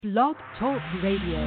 Blog Talk Radio.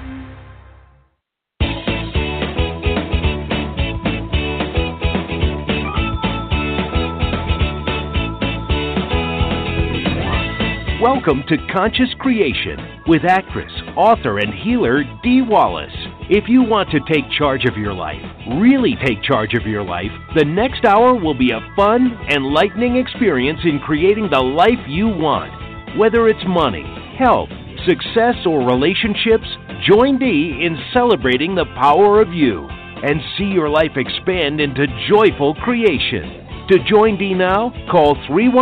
Welcome to Conscious Creation with actress, author, and healer Dee Wallace. If you want to take charge of your life, really take charge of your life, the next hour will be a fun, enlightening experience in creating the life you want. Whether it's money, health, success, or relationships, join Dee in celebrating the power of you and see your life expand into joyful creation. To join Dee now, call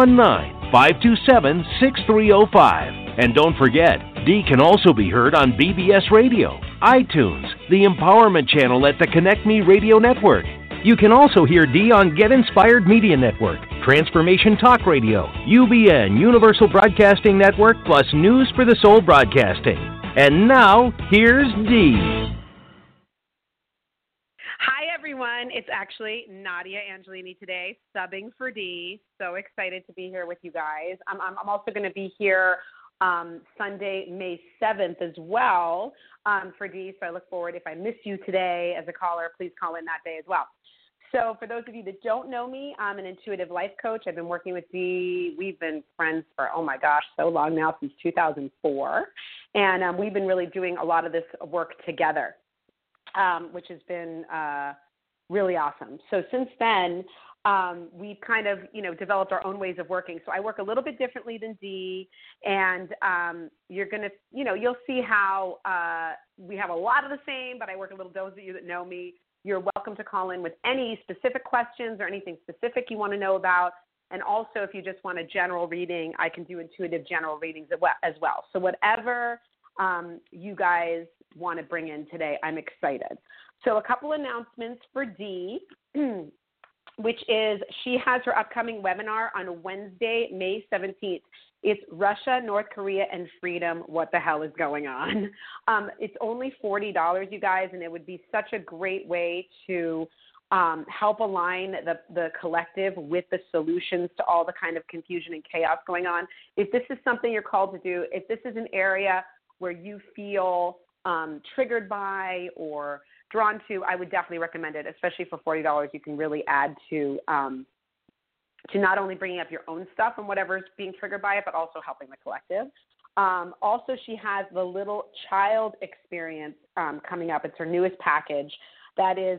319-527-6305. And don't forget, Dee can also be heard on BBS Radio, iTunes, the Empowerment Channel at the Connect Me Radio Network. You can also hear Dee on Get Inspired Media Network, Transformation Talk Radio, UBN, Universal Broadcasting Network, plus News for the Soul Broadcasting. And now, here's Dee. Hi, everyone. It's actually Nadia Angelini today, subbing for Dee. So excited to be here with you guys. I'm also going to be here Sunday, May 7th as well for Dee. So I look forward. If I miss you today as a caller, please call in that day as well. So for those of you that don't know me, I'm an intuitive life coach. I've been working with Dee. We've been friends for, so long now, since 2004. And we've been really doing a lot of this work together, which has been really awesome. So since then, we've kind of, developed our own ways of working. So I work a little bit differently than Dee, and you're going to, you'll see how we have a lot of the same, but I work a little, those of you that know me, you're welcome to call in with any specific questions or anything specific you want to know about. And also, if you just want a general reading, I can do intuitive general readings as well. So whatever you guys want to bring in today, I'm excited. So a couple announcements for Dee, which is she has her upcoming webinar on Wednesday, May 17th. It's Russia, North Korea, and Freedom. What the hell is going on? It's only $40, you guys, and it would be such a great way to help align the collective with the solutions to all the kind of confusion and chaos going on. If this is something you're called to do, if this is an area where you feel triggered by or drawn to, I would definitely recommend it, especially for $40. You can really add to not only bringing up your own stuff and whatever's being triggered by it, but also helping the collective. Also, she has the Little Child Experience coming up. It's her newest package. That is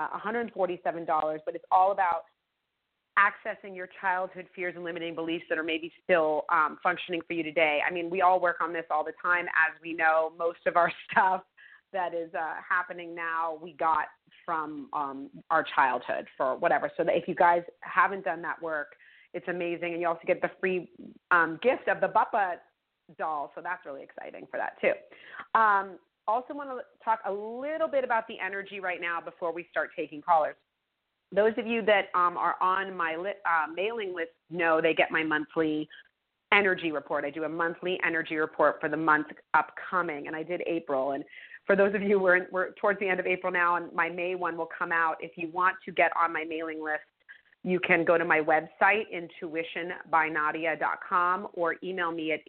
$147, but it's all about accessing your childhood fears and limiting beliefs that are maybe still functioning for you today. I mean, we all work on this all the time. As we know, most of our stuff that is happening now, we got from our childhood for whatever. So that if you guys haven't done that work, it's amazing. And you also get the free gift of the Bappa doll. So that's really exciting for that too. Also want to talk a little bit about the energy right now before we start taking callers. Those of you that are on my mailing list know they get my monthly energy report. I do a monthly energy report for the month upcoming, and I did April. And for those of you, we're towards the end of April now, and my May one will come out. If you want to get on my mailing list, you can go to my website, intuitionbynadia.com, or email me at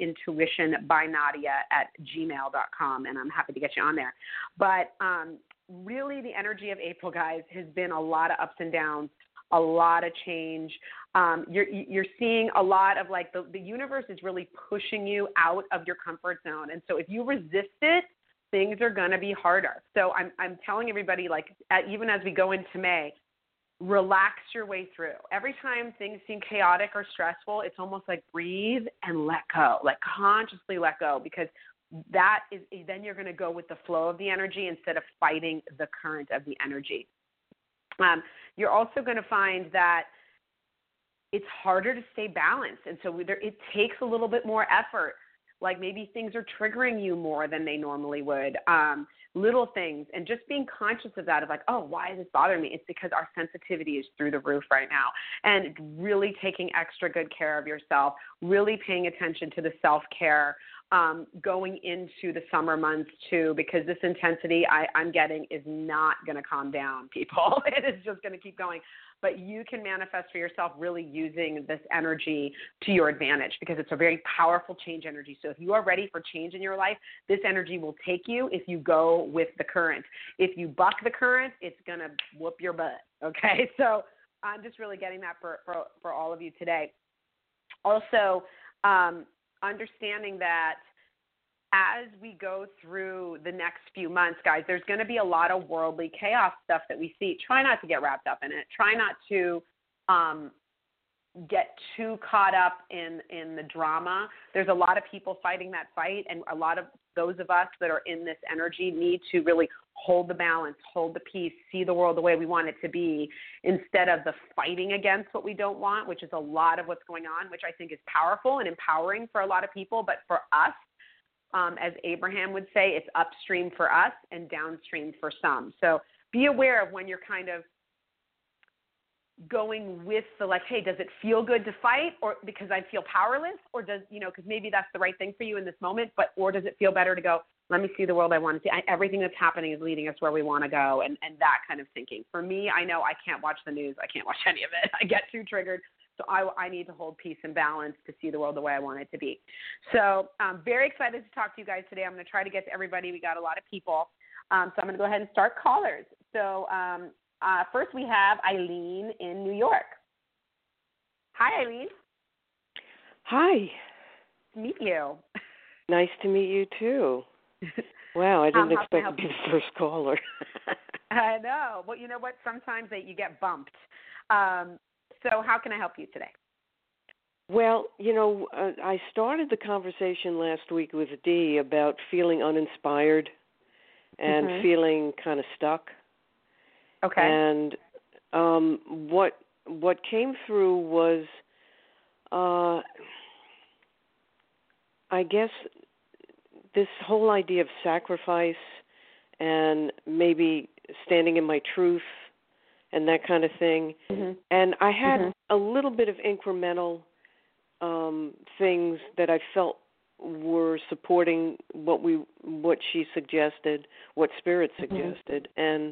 intuitionbynadia@gmail.com, and I'm happy to get you on there. But really, the energy of April, guys, has been a lot of ups and downs, a lot of change. You're seeing a lot of, like, the universe is really pushing you out of your comfort zone. And so if you resist it, things are going to be harder. So I'm telling everybody, like, even as we go into May, relax your way through. Every time things seem chaotic or stressful, it's almost like breathe and let go, like consciously let go, because that is, then you're going to go with the flow of the energy instead of fighting the current of the energy. You're also going to find that it's harder to stay balanced. And so it takes a little bit more effort. Like maybe things are triggering you more than they normally would. Little things, and just being conscious of that, of like, oh, why is this bothering me? It's because our sensitivity is through the roof right now. And really taking extra good care of yourself, really paying attention to the self-care, going into the summer months too, because this intensity I'm getting is not going to calm down, people. It is just going to keep going. but you can manifest for yourself really using this energy to your advantage because it's a very powerful change energy. So if you are ready for change in your life, this energy will take you if you go with the current. If you buck the current, it's going to whoop your butt, okay? So I'm just really getting that for all of you today. Also, understanding that as we go through the next few months, guys, there's going to be a lot of worldly chaos stuff that we see. Try not to get wrapped up in it. Try not to get too caught up in the drama. There's a lot of people fighting that fight, and a lot of those of us that are in this energy need to really hold the balance, hold the peace, see the world the way we want it to be, instead of the fighting against what we don't want, which is a lot of what's going on, which I think is powerful and empowering for a lot of people. But for us, as Abraham would say, it's upstream for us and downstream for some. So be aware of when you're kind of going with the like, hey, does it feel good to fight, or because I feel powerless, or does, because maybe that's the right thing for you in this moment, or does it feel better to go, let me see the world I want to see. Everything that's happening is leading us where we want to go, and that kind of thinking. For me, I know I can't watch the news. I can't watch any of it. I get too triggered. So I need to hold peace and balance to see the world the way I want it to be. So I'm very excited to talk to you guys today. I'm going to try to get to everybody. We got a lot of people. So I'm going to go ahead and start callers. So first we have Eileen in New York. Hi, Eileen. Hi. To meet you. Nice to meet you, too. Wow, I didn't expect to be the first caller. I know. Well, you know what? Sometimes you get bumped. So how can I help you today? Well, I started the conversation last week with Dee about feeling uninspired and feeling kind of stuck. Okay. And what came through was, I guess, this whole idea of sacrifice and maybe standing in my truth and that kind of thing. Mm-hmm. And I had a little bit of incremental things that I felt were supporting what she suggested, what Spirit suggested. And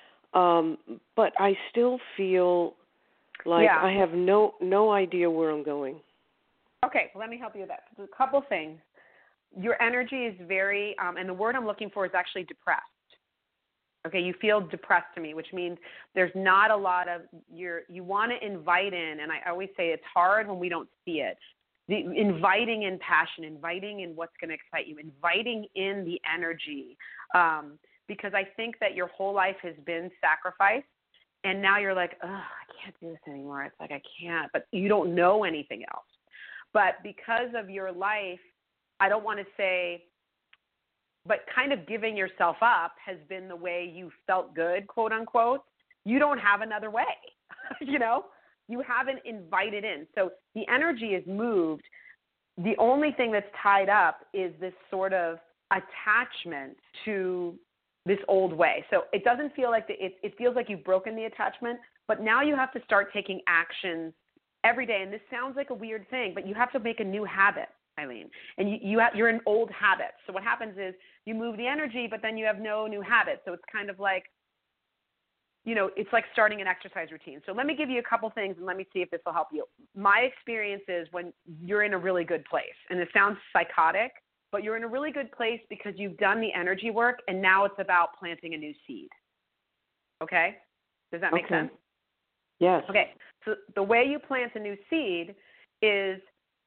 but I still feel like I have no idea where I'm going. Okay, well, let me help you with that. A couple things. Your energy is very, and the word I'm looking for is actually depressed. Okay, you feel depressed to me, which means there's not a lot of you want to invite in, and I always say it's hard when we don't see it. Inviting in passion, inviting in what's going to excite you, inviting in the energy, because I think that your whole life has been sacrifice, and now you're like, oh, I can't do this anymore. It's like I can't, but you don't know anything else. But because of your life, I don't want to say, but kind of giving yourself up has been the way you felt good, quote unquote. You don't have another way, you haven't invited in. So the energy is moved. The only thing that's tied up is this sort of attachment to this old way. So it doesn't feel like it feels like you've broken the attachment, but now you have to start taking actions every day. And this sounds like a weird thing, but you have to make a new habit, Eileen. And you're in old habits. So what happens is you move the energy, but then you have no new habits. So it's kind of like, it's like starting an exercise routine. So let me give you a couple things and let me see if this will help you. My experience is when you're in a really good place, and it sounds psychotic, but you're in a really good place because you've done the energy work, and now it's about planting a new seed. Okay? Does that make sense? Yes. Okay. So the way you plant a new seed is,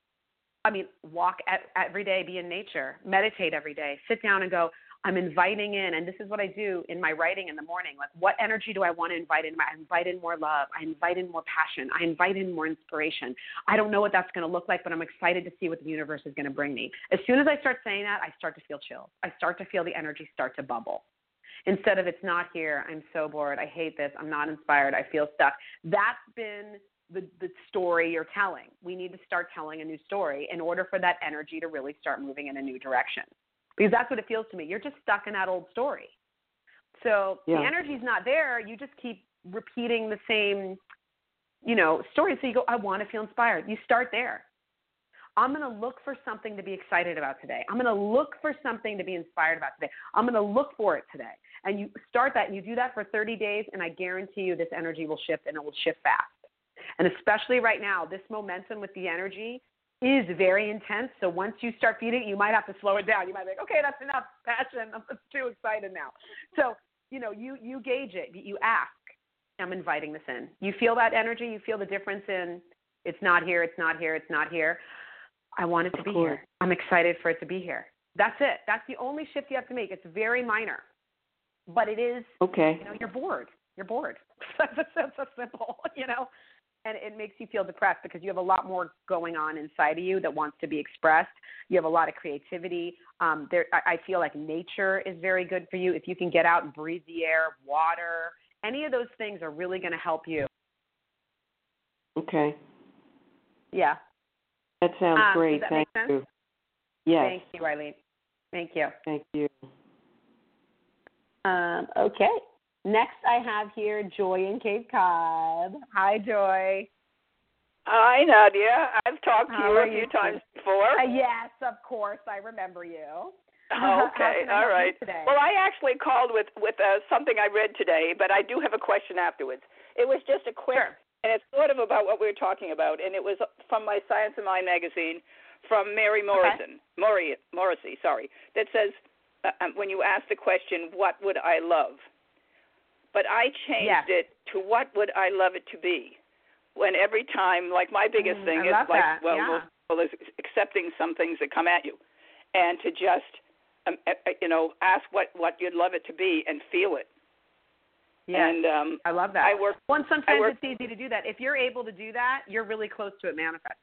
walk every day, be in nature, meditate every day, sit down and go, I'm inviting in, and this is what I do in my writing in the morning. Like, what energy do I want to invite in? I invite in more love. I invite in more passion. I invite in more inspiration. I don't know what that's going to look like, but I'm excited to see what the universe is going to bring me. As soon as I start saying that, I start to feel chills. I start to feel the energy start to bubble. Instead of, it's not here, I'm so bored, I hate this, I'm not inspired, I feel stuck. That's been the story you're telling. We need to start telling a new story in order for that energy to really start moving in a new direction. Because that's what it feels to me. You're just stuck in that old story. So the energy's not there. You just keep repeating the same, story. So you go, I want to feel inspired. You start there. I'm going to look for something to be excited about today. I'm going to look for something to be inspired about today. I'm going to look for it today. And you start that and you do that for 30 days, and I guarantee you this energy will shift, and it will shift fast. And especially right now, this momentum with the energy is very intense. So once you start feeding it, you might have to slow it down. You might be like, okay, that's enough passion. I'm too excited now. So, you gauge it. You ask, I'm inviting this in. You feel that energy. You feel the difference in it's not here, it's not here, it's not here. I want it to be here. I'm excited for it to be here. That's it. That's the only shift you have to make. It's very minor. But it is, okay. You're bored. You're bored. That's so simple, And it makes you feel depressed because you have a lot more going on inside of you that wants to be expressed. You have a lot of creativity. I feel like nature is very good for you. If you can get out and breathe the air, water, any of those things are really going to help you. Okay. Yeah. That sounds great. Does that Thank make sense? you. Yes. Thank you, Eileen. Thank you. Thank you. Okay. Next, I have here Joy in Cape Cod. Hi, Joy. Hi, Nadia. I've talked to How you are a few you times before. Yes, of course. I remember you. Okay, all right. Well, I actually called with something I read today, but I do have a question afterwards. It was just a quick, and it's sort of about what we were talking about, and it was from my Science of Mind magazine from Mary Morrison, Morrissey, that says, when you ask the question, what would I love? But I changed it to what would I love it to be? When every time, like my biggest thing is like, well, is accepting some things that come at you, and to just, ask what you'd love it to be and feel it. Yeah, and I love that. Sometimes it's easy to do that. If you're able to do that, you're really close to it manifesting.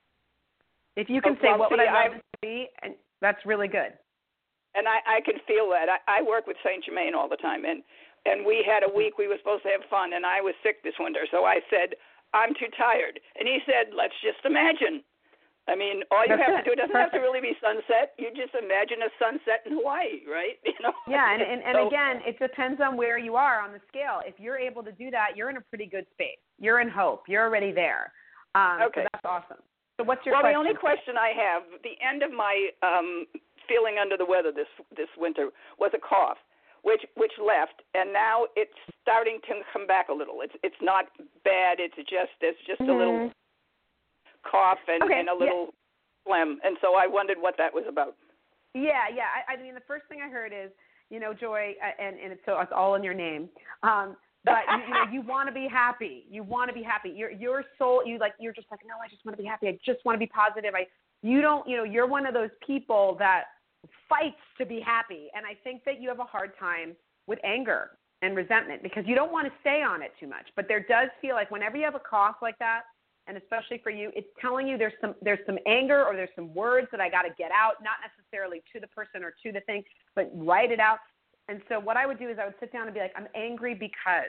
If you can say, what would I love it to be, and that's really good. And I can feel that. I work with Saint Germain all the time, and we had a week we were supposed to have fun, and I was sick this winter, so I said, I'm too tired. And he said, let's just imagine. I mean, all you have to do, it doesn't have to really be sunset. You just imagine a sunset in Hawaii, right? Yeah, and again, it depends on where you are on the scale. If you're able to do that, you're in a pretty good space. You're in hope. You're already there. Okay. So that's awesome. So what's your question? Well, the only question I have, the end of my feeling under the weather this winter was a cough, which left, and now it's starting to come back a little. It's not bad. There's just a little cough and a little phlegm, and so I wondered what that was about. Yeah. I mean, the first thing I heard is, Joy, and it's all in your name. But you want to be happy. You want to be happy. Your soul, you're just like, no, I just want to be happy. I just want to be positive. You're one of those people that fights to be happy. And I think that you have a hard time with anger and resentment because you don't want to stay on it too much. But there does feel like whenever you have a cough like that, and especially for you, it's telling you there's some anger or there's some words that I got to get out, not necessarily to the person or to the thing, but write it out. And so what I would do is I would sit down and be like, I'm angry because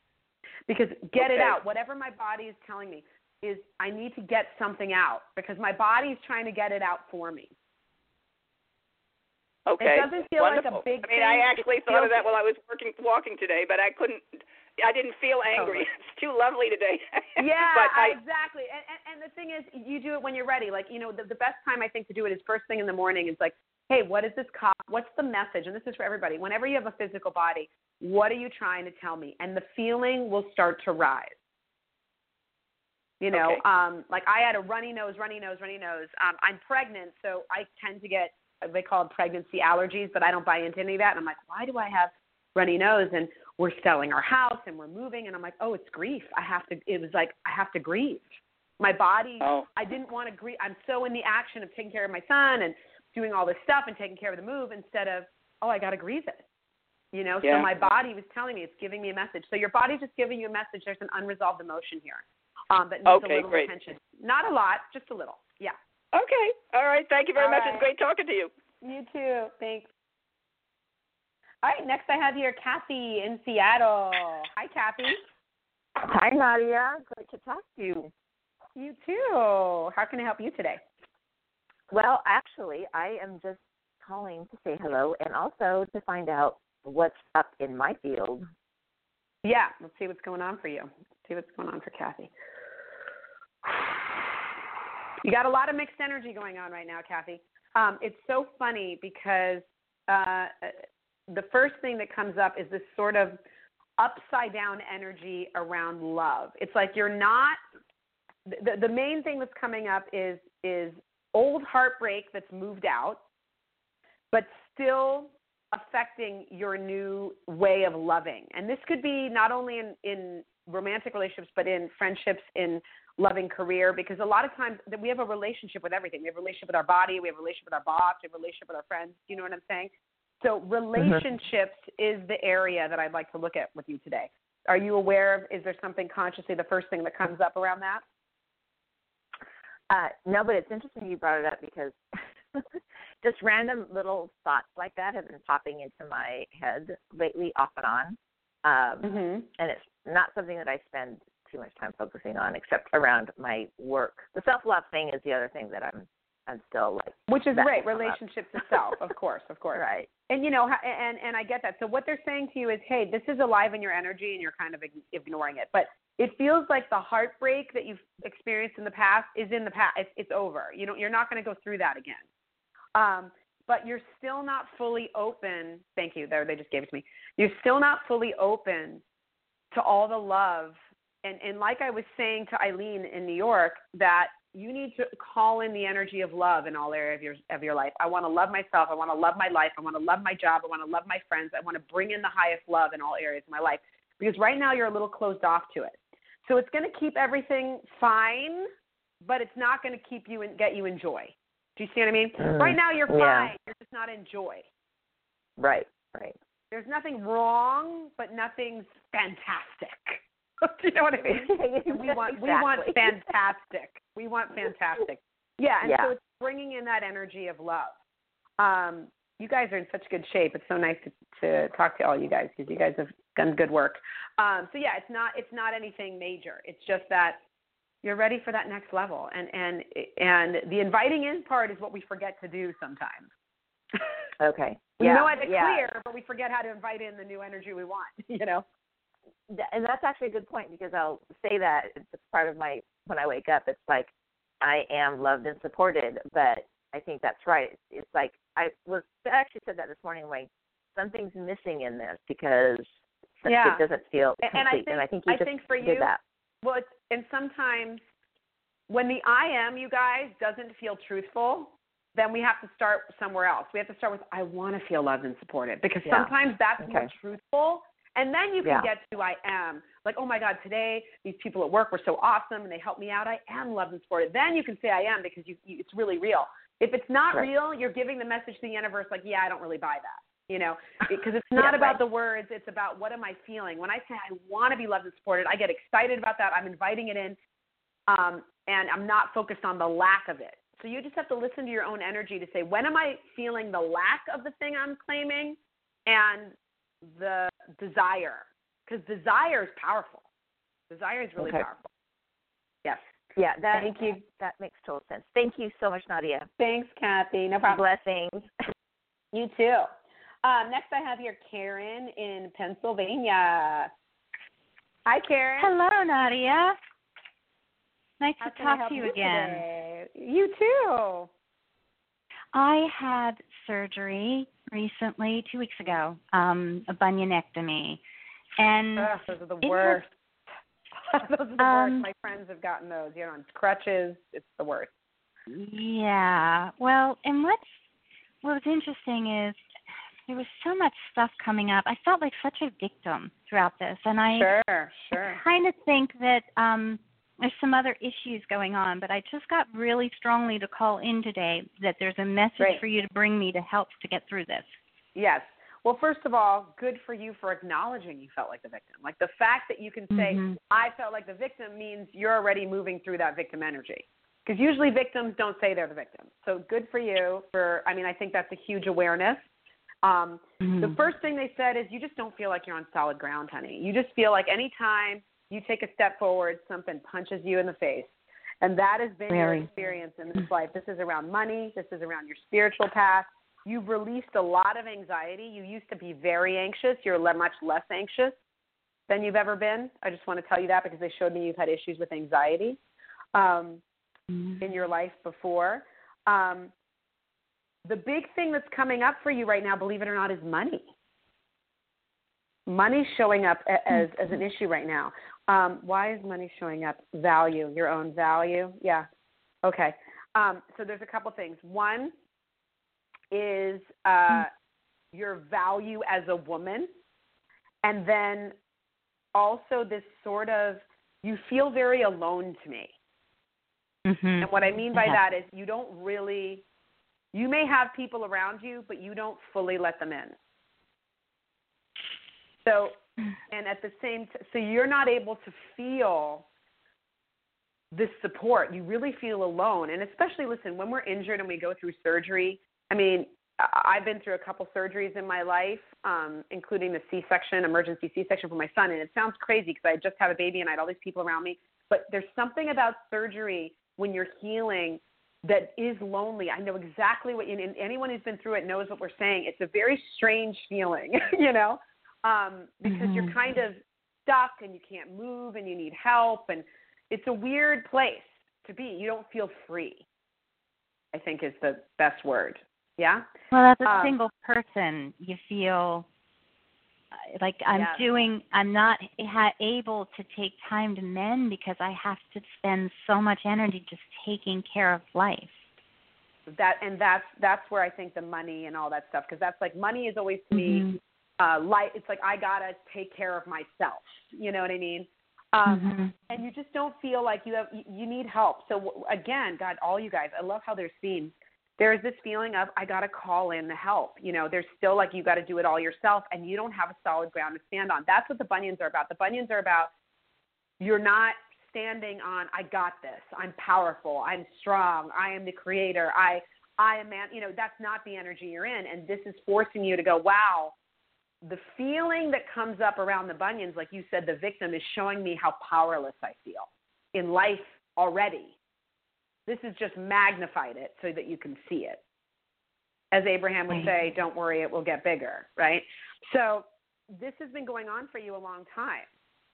get it out. Whatever my body is telling me is I need to get something out because my body is trying to get it out for me. Okay. It doesn't feel Wonderful. like a big thing. I actually thought of that while I was walking today, but I didn't feel angry. It's too lovely today. Yeah, but exactly. And the thing is, you do it when you're ready. Like, the best time I think to do it is first thing in the morning. It's like, hey, what is this cough? What's the message? And this is for everybody. Whenever you have a physical body, what are you trying to tell me? And the feeling will start to rise. Like I had a runny nose. I'm pregnant, so I tend to get, they call it pregnancy allergies, but I don't buy into any of that. And I'm like, why do I have runny nose? And we're selling our house and we're moving. And I'm like, oh, it's grief. I have to grieve. My body, I didn't want to grieve. I'm so in the action of taking care of my son and doing all this stuff and taking care of the move instead of, I got to grieve it. So my body was telling me, it's giving me a message. So your body's just giving you a message. There's an unresolved emotion here that needs a little attention. Not a lot, just a little. Yeah. Okay. All right. Thank you very much. It's great talking to you. You too. Thanks. All right. Next I have here Kathy in Seattle. Hi, Kathy. Hi, Nadia. Great to talk to you. You too. How can I help you today? Well, actually, I am just calling to say hello and also to find out what's up in my field. Yeah. Let's see what's going on for you. Let's see what's going on for Kathy. You got a lot of mixed energy going on right now, Kathy. It's so funny because the first thing that comes up is this sort of upside down energy around love. It's like you're not the main thing that's coming up is old heartbreak that's moved out, but still affecting your new way of loving. And this could be not only in romantic relationships, but in friendships, in loving career, because a lot of times we have a relationship with everything. We have a relationship with our body. We have a relationship with our boss. We have a relationship with our friends. Do you know what I'm saying? So relationships is the area that I'd like to look at with you today. Are you aware of, is there something consciously, the first thing that comes up around that? No, but it's interesting you brought it up because just random little thoughts like that have been popping into my head lately, off and on. And it's not something that I spend too much time focusing on, except around my work. The self-love thing is the other thing that I'm still like. Which is great, relationships to self, of course. Right. And you know, and I get that. So what they're saying to you is, hey, this is alive in your energy, and you're kind of ignoring it. But it feels like the heartbreak that you've experienced in the past is in the past. It's over. You're not going to go through that again. But you're still not fully open. Thank you. There, they just gave it to me. You're still not fully open to all the love. And like I was saying to Eileen in New York, that you need to call in the energy of love in all areas of your life. I want to love myself. I want to love my life. I want to love my job. I want to love my friends. I want to bring in the highest love in all areas of my life. Because right now you're a little closed off to it. So it's going to keep everything fine, but it's not going to keep you and get you in joy. Do you see what I mean? Right now you're fine. Yeah. You're just not in joy. Right. There's nothing wrong, but nothing's fantastic. Do you know what I mean? We want fantastic. We want fantastic. Yeah, and so it's bringing in that energy of love. You guys are in such good shape. It's so nice to talk to all you guys because you guys have done good work. So yeah, it's not anything major. It's just that you're ready for that next level, and the inviting in part is what we forget to do sometimes. Okay. We know it's clear, but we forget how to invite in the new energy we want. You know. And that's actually a good point because I'll say that it's part of my, when I wake up, it's like I am loved and supported, but I think that's right. It's like I actually said that this morning, like something's missing in this because it doesn't feel complete. And I think you did that. Well, and sometimes when the I am, you guys, doesn't feel truthful, then we have to start somewhere else. We have to start with I want to feel loved and supported because sometimes that's more truthful. And then you can get to I am. Like, oh, my God, today these people at work were so awesome and they helped me out. I am loved and supported. Then you can say I am because it's really real. If it's not real, you're giving the message to the universe like, yeah, I don't really buy that, you know, because it's not about the words. It's about what am I feeling. When I say I want to be loved and supported, I get excited about that. I'm inviting it in, and I'm not focused on the lack of it. So you just have to listen to your own energy to say, when am I feeling the lack of the thing I'm claiming and the desire, because desire is powerful. Desire is really powerful. Yes. Yeah, thank you. That makes total sense. Thank you so much, Nadia. Thanks, Kathy. No problem. Blessings. You too. Next I have here Karen in Pennsylvania. Hi, Karen. Hello, Nadia. Nice to talk to you again. Today? You too. I had surgery recently, 2 weeks ago, a bunionectomy. And those are the worst. Those are the worst. My friends have gotten those. You're on crutches. It's the worst. Yeah. Well, and what was interesting is there was so much stuff coming up. I felt like such a victim throughout this. And I kind of think that there's some other issues going on, but I just got really strongly to call in today that there's a message for you to bring me to help to get through this. Yes. Well, first of all, good for you for acknowledging you felt like the victim. Like the fact that you can say, I felt like the victim means you're already moving through that victim energy. Because usually victims don't say they're the victim. So good for you I think that's a huge awareness. The first thing they said is you just don't feel like you're on solid ground, honey. You just feel like anytime you take a step forward, something punches you in the face. And that has been your experience in this life. This is around money. This is around your spiritual path. You've released a lot of anxiety. You used to be very anxious. You're much less anxious than you've ever been. I just want to tell you that because they showed me you've had issues with anxiety. in your life before. The big thing that's coming up for you right now, believe it or not, is money. Money's showing up as an issue right now. Why is money showing up? Value, your own value. Yeah. Okay. So there's a couple things. One is your value as a woman. And then also this sort of, you feel very alone to me. Mm-hmm. And what I mean by that is you don't really, you may have people around you, but you don't fully let them in. So, and at the same so you're not able to feel this support. You really feel alone. And especially, listen, when we're injured and we go through surgery, I mean, I've been through a couple surgeries in my life, including the C-section, emergency C-section for my son. And it sounds crazy because I just had a baby and I had all these people around me. But there's something about surgery when you're healing that is lonely. I know exactly what and anyone who's been through it knows what we're saying. It's a very strange feeling, you know, because you're kind of stuck and you can't move and you need help. And it's a weird place to be. You don't feel free, I think is the best word. Yeah? Well, as a single person, you feel like I'm not able to take time to mend because I have to spend so much energy just taking care of life. That's where I think the money and all that stuff, because that's like money is always to me, it's like I got to take care of myself. You know what I mean? And you just don't feel like you need help. So again, God, all you guys, I love how there's themes. There's this feeling of I got to call in the help. You know, there's still like you got to do it all yourself and you don't have a solid ground to stand on. That's what the bunions are about. The bunions are about you're not standing on I got this. I'm powerful. I'm strong. I am the creator. I am man. You know, that's not the energy you're in. And this is forcing you to go, wow, the feeling that comes up around the bunions, like you said, the victim is showing me how powerless I feel in life already. This has just magnified it so that you can see it. As Abraham would say, don't worry, it will get bigger, right? So this has been going on for you a long time.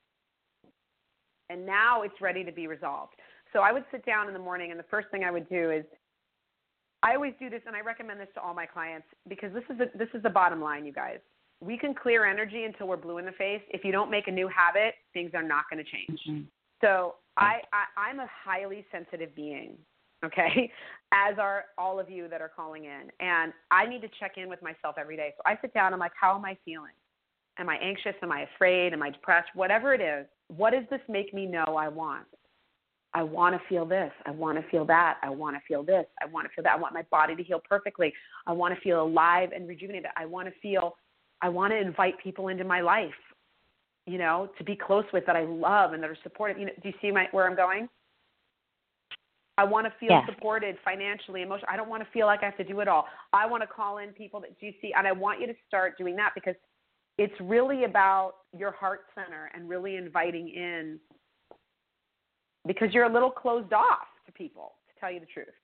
And now it's ready to be resolved. So I would sit down in the morning, and the first thing I would do is, I always do this, and I recommend this to all my clients, because this is the bottom line, you guys. We can clear energy until we're blue in the face. If you don't make a new habit, things are not going to change. So I'm a highly sensitive being, okay, as are all of you that are calling in. And I need to check in with myself every day. So I sit down, I'm like, how am I feeling? Am I anxious? Am I afraid? Am I depressed? Whatever it is, what does this make me know I want? I want to feel this. I want to feel that. I want to feel this. I want to feel that. I want my body to heal perfectly. I want to feel alive and rejuvenated. I want to invite people into my life, you know, to be close with, that I love and that are supportive. You know, do you see where I'm going? I want to feel supported financially, emotionally. I don't want to feel like I have to do it all. I want to call in people that do you see, and I want you to start doing that, because it's really about your heart center and really inviting in, because you're a little closed off to people, to tell you the truth.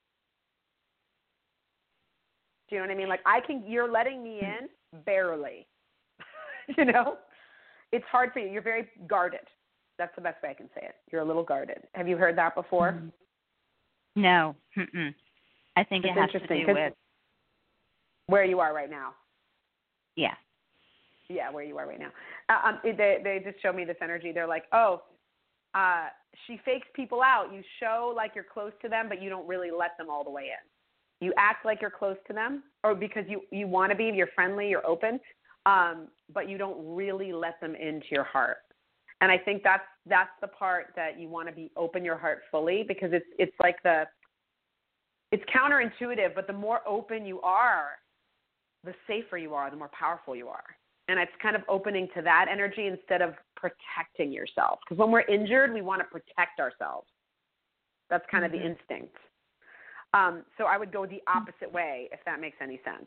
Do you know what I mean? Like you're letting me in barely, you know? It's hard for you. You're very guarded. That's the best way I can say it. You're a little guarded. Have you heard that before? No. I think it has to do with where you are right now. Yeah. Yeah, where you are right now. They just show me this energy. They're like, she fakes people out. You show like you're close to them, but you don't really let them all the way in. You act like you're close to them, or because you want to be, you're friendly, you're open, but you don't really let them into your heart. And I think that's the part that you want to be open your heart fully, because it's like it's counterintuitive, but the more open you are, the safer you are, the more powerful you are. And it's kind of opening to that energy instead of protecting yourself. Because when we're injured, we want to protect ourselves. That's kind of the instinct. So I would go the opposite way, if that makes any sense.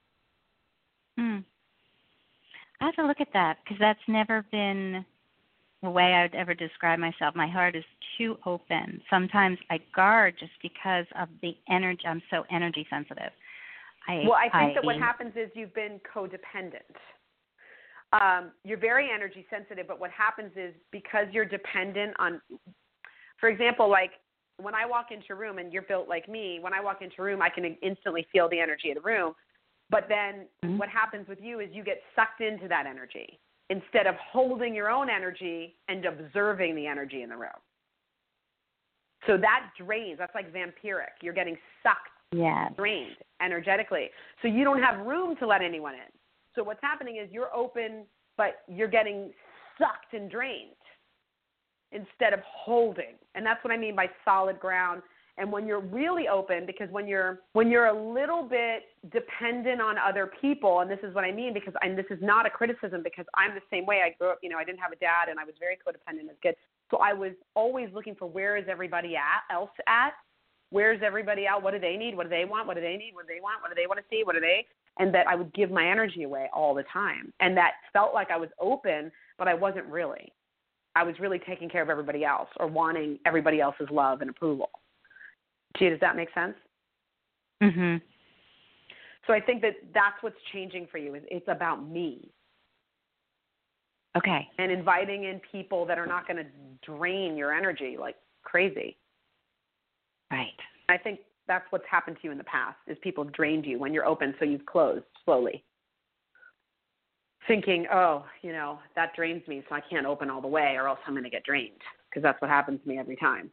I have to look at that, because that's never been the way I would ever describe myself. My heart is too open. Sometimes I guard just because of the energy. I'm so energy sensitive. I think that what happens is you've been codependent. You're very energy sensitive, but what happens is because you're dependent on, for example, like when I walk into a room, and you're built like me, when I walk into a room, I can instantly feel the energy of the room. But then what happens with you is you get sucked into that energy instead of holding your own energy and observing the energy in the room. So that drains. That's like vampiric. You're getting sucked, drained energetically. So you don't have room to let anyone in. So what's happening is you're open, but you're getting sucked and drained instead of holding. And that's what I mean by solid ground. And when you're really open, because when you're a little bit dependent on other people, and this is what I mean, because this is not a criticism, because I'm the same way. I grew up, I didn't have a dad, and I was very codependent as a kid. So I was always looking for where is everybody else at? Where's everybody out? What do they need? What do they want? What do they need? What do they want? What do they want to see? What do they? And that I would give my energy away all the time. And that felt like I was open, but I wasn't really. I was really taking care of everybody else or wanting everybody else's love and approval. Gee, does that make sense? Mm-hmm. So I think that's what's changing for you. Is it's about me. Okay. And inviting in people that are not going to drain your energy like crazy. Right. I think that's what's happened to you in the past, is people have drained you when you're open, so you've closed slowly. Thinking, that drains me, so I can't open all the way or else I'm going to get drained, because that's what happens to me every time.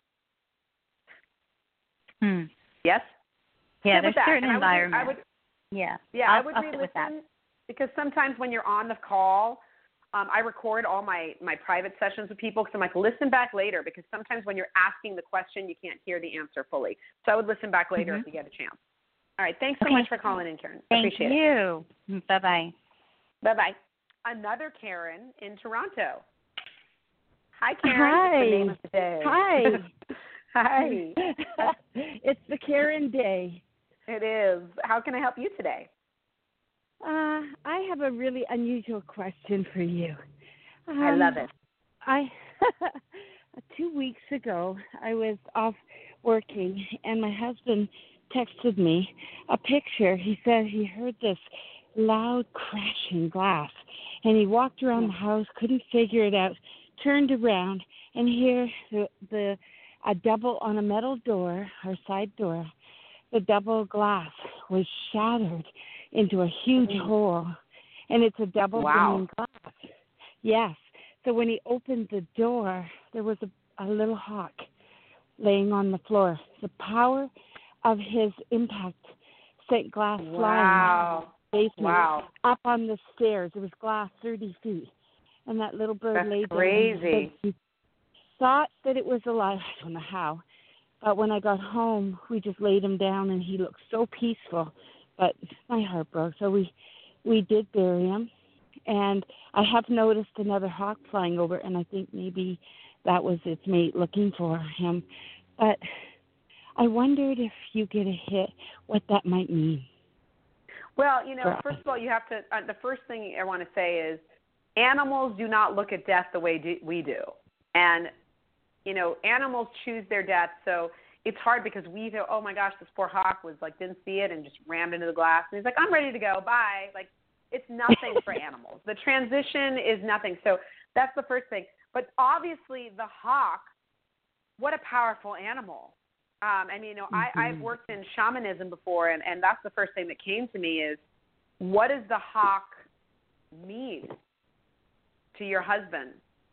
Yes? Yeah, there's certain environments. I would re-listen, because sometimes when you're on the call, I record all my private sessions with people, because I'm like, listen back later, because sometimes when you're asking the question, you can't hear the answer fully. So I would listen back later if you get a chance. All right. Thanks so much for calling in, Karen. Appreciate it. Thank you. Bye-bye. Bye-bye. Another Karen in Toronto. Hi, Karen. Hi. It's the name of the day. Hi. Hi. It's the Karen Day. It is. How can I help you today? I have a really unusual question for you. I love it. 2 weeks ago, I was off working, and my husband texted me a picture. He said he heard this loud crashing glass, and he walked around the house, couldn't figure it out, turned around, and here a double on a metal door, or side door, the double glass was shattered into a huge hole, and it's a double pane glass. Yes. So when he opened the door, there was a little hawk laying on the floor. The power of his impact sent glass flying basement up on the stairs. It was glass 30 feet, and that little bird laid there. Crazy. He thought that it was alive. I don't know how, but when I got home, we just laid him down, and he looked so peaceful. But my heart broke, so we did bury him. And I have noticed another hawk flying over, and I think maybe that was its mate looking for him. But I wondered if you get a hit, what that might mean. Well, first of all, you have to the first thing I want to say is animals do not look at death the way we do. And, animals choose their death, so it's hard because we go, oh, my gosh, this poor hawk was didn't see it and just rammed into the glass. And he's like, I'm ready to go. Bye. It's nothing for animals. The transition is nothing. So that's the first thing. But obviously the hawk, what a powerful animal. I've worked in shamanism before, and that's the first thing that came to me is, what does the hawk mean to your husband?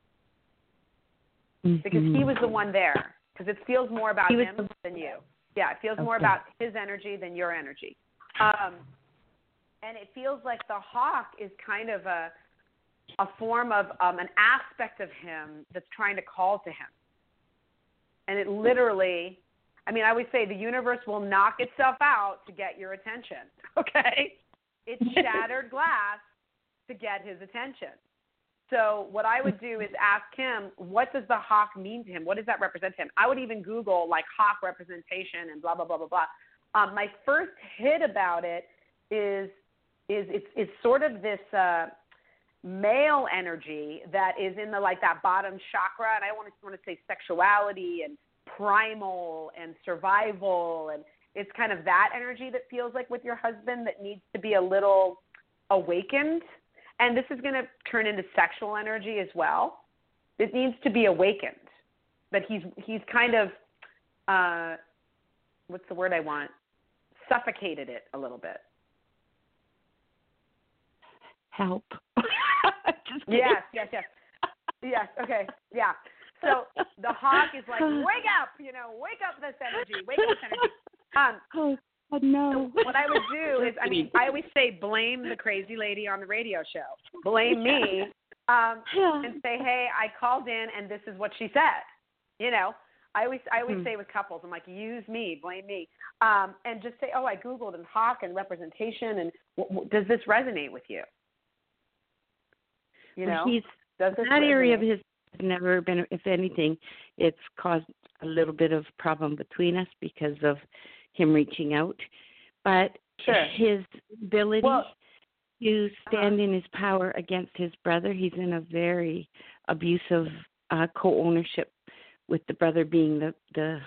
Because he was the one there. Because it feels more about him than you. Yeah, it feels more about his energy than your energy. And it feels like the hawk is kind of a form of an aspect of him that's trying to call to him. And it literally, I always say the universe will knock itself out to get your attention, okay? It's shattered glass to get his attention. So what I would do is ask him, what does the hawk mean to him? What does that represent to him? I would even Google hawk representation and blah, blah, blah, blah, blah. My first hit about it is it's sort of this male energy that is in the that bottom chakra, and I want to say sexuality and primal and survival, and it's kind of that energy that feels like with your husband that needs to be a little awakened. And this is going to turn into sexual energy as well. It needs to be awakened. That he's kind of what's the word I want? Suffocated it a little bit. Help. Yes. Okay. Yeah. So the hawk is like, wake up, wake up this energy, Oh no. So what I would do is, I always say blame the crazy lady on the radio show. Blame me, and say, hey, I called in and this is what she said. I always say with couples, I'm like, use me, blame me, and just say, oh, I Googled and hawk and representation, and does this resonate with you? That area of his has never been, if anything, it's caused a little bit of problem between us because of him reaching out. But his ability to stand in his power against his brother, he's in a very abusive co-ownership with the brother being the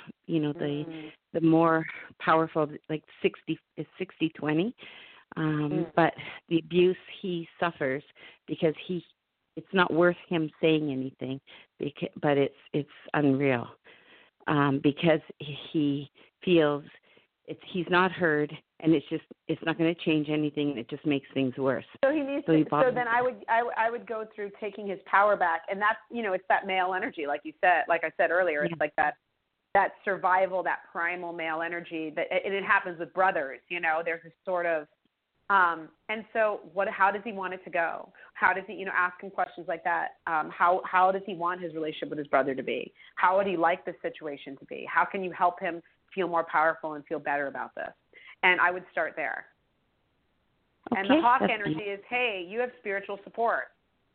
more powerful, like 60-20. But the abuse he suffers because it's not worth him saying anything, but it's unreal, because he feels he's not heard, and it's not going to change anything. It just makes things worse. So he needs to. So then I would go through taking his power back, and that's it's that male energy, like you said, like I said earlier. It's like that survival, that primal male energy and it happens with brothers. There's this sort of. And so how does he want it to go? How does he, ask him questions like that? How does he want his relationship with his brother to be? How would he like the situation to be? How can you help him feel more powerful and feel better about this? And I would start there. Okay, and the hawk energy is, hey, you have spiritual support.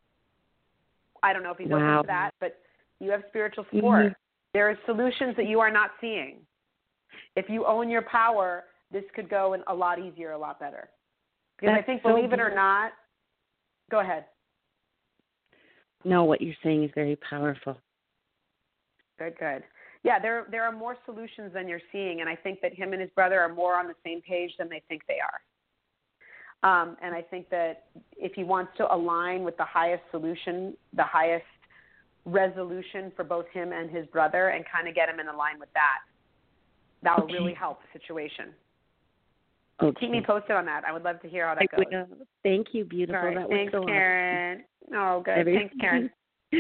I don't know if he's open to that, but you have spiritual support. Mm-hmm. There are solutions that you are not seeing. If you own your power, this could go a lot easier, a lot better. Because I think, believe it or not, go ahead. No, what you're saying is very powerful. Good. Yeah, there are more solutions than you're seeing, and I think that him and his brother are more on the same page than they think they are. And I think that if he wants to align with the highest solution, the highest resolution for both him and his brother, and kind of get him in line with that will really help the situation. Okay. Keep me posted on that. I would love to hear how that goes. Thank you, beautiful. Right. That Thanks, was so Karen. awesome. Oh, good. Thanks, Karen.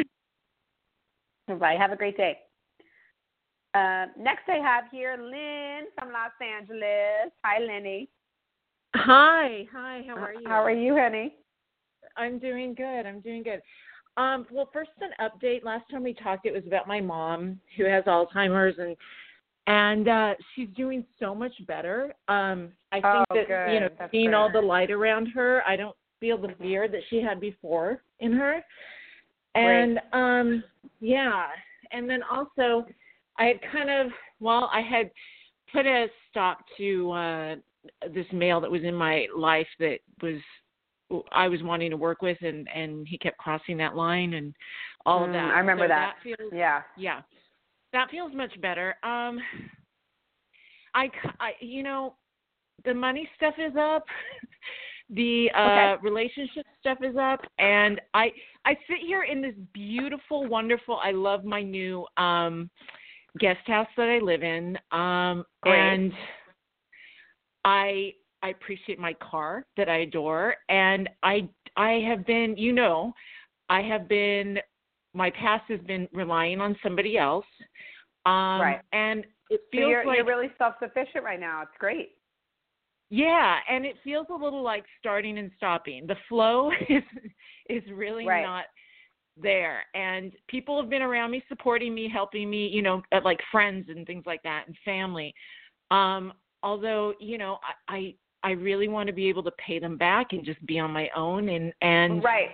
Bye. Have a great day. Next I have here Lynn from Los Angeles. Hi, Lenny. Hi. How are you? How are you, honey? I'm doing good. Well, first an update. Last time we talked, it was about my mom who has Alzheimer's, and she's doing so much better. I think that, That's seeing great. all the light around her, I don't feel the fear that she had before in her. And, and then also I had put a stop to this male that was in my life that I was wanting to work with, and he kept crossing that line and all of that. I remember that. Yeah. That feels much better. The money stuff is up. The relationship stuff is up, and I sit here in this beautiful, wonderful. I love my new guest house that I live in, and I appreciate my car that I adore, and I have been, my past has been relying on somebody else. Right. And it feels you're really self-sufficient right now. It's great. Yeah, and it feels a little like starting and stopping. The flow is really not there. And people have been around me, supporting me, helping me, like friends and things like that, and family. Although, I really want to be able to pay them back and just be on my own. And right.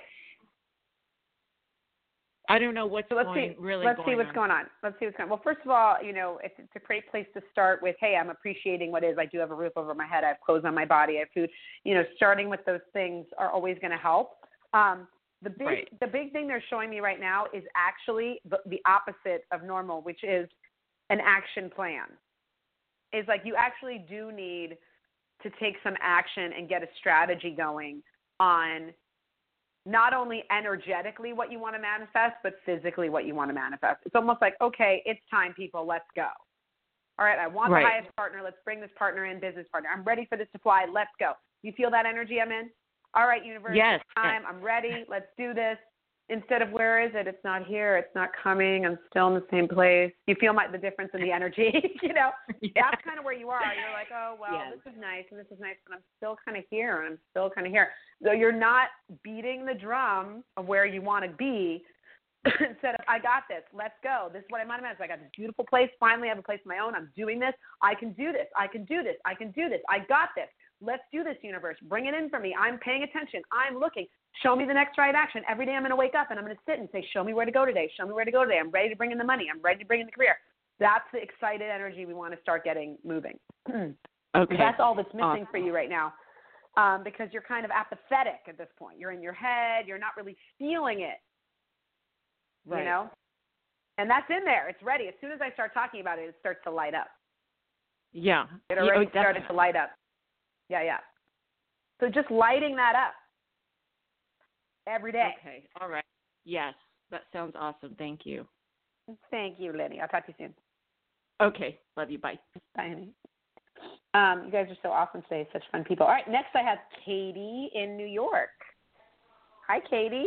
I don't know what's Let's going on. Well, first of all, it's a great place to start with, hey, I'm appreciating what is. I do have a roof over my head. I have clothes on my body. I have food. Starting with those things are always going to help. The big thing they're showing me right now is actually the opposite of normal, which is an action plan. It's like you actually do need to take some action and get a strategy going on not only energetically what you want to manifest, but physically what you want to manifest. It's almost like, okay, it's time, people, let's go. All right, I want the highest partner. Let's bring this partner in, business partner. I'm ready for this to fly. Let's go. You feel that energy I'm in? All right, universe, yes, it's time. I'm ready. Let's do this. Instead of where is it? It's not here. It's not coming. I'm still in the same place. You feel the difference in the energy. That's kind of where you are. You're like, oh, well, this is nice and this is nice, but I'm still kind of here and I'm still kind of here. So you're not beating the drum of where you want to be. Instead of, I got this. Let's go. This is what I'm on. I got this beautiful place. Finally, I have a place of my own. I'm doing this. I can do this. I can do this. I can do this. I got this. Let's do this, universe. Bring it in for me. I'm paying attention. I'm looking. Show me the next right action. Every day I'm going to wake up and I'm going to sit and say, show me where to go today. Show me where to go today. I'm ready to bring in the money. I'm ready to bring in the career. That's the excited energy we want to start getting moving. Okay. That's all that's missing for you right now, because you're kind of apathetic at this point. You're in your head. You're not really feeling it. Right. And that's in there. It's ready. As soon as I start talking about it, it starts to light up. Yeah. It already started to light up. Yeah. So just lighting that up every day. Okay. All right. Yes. That sounds awesome. Thank you. Thank you, Lenny. I'll talk to you soon. Okay. Love you. Bye. Bye, honey. You guys are so awesome today. Such fun people. All right. Next, I have Katie in New York. Hi, Katie.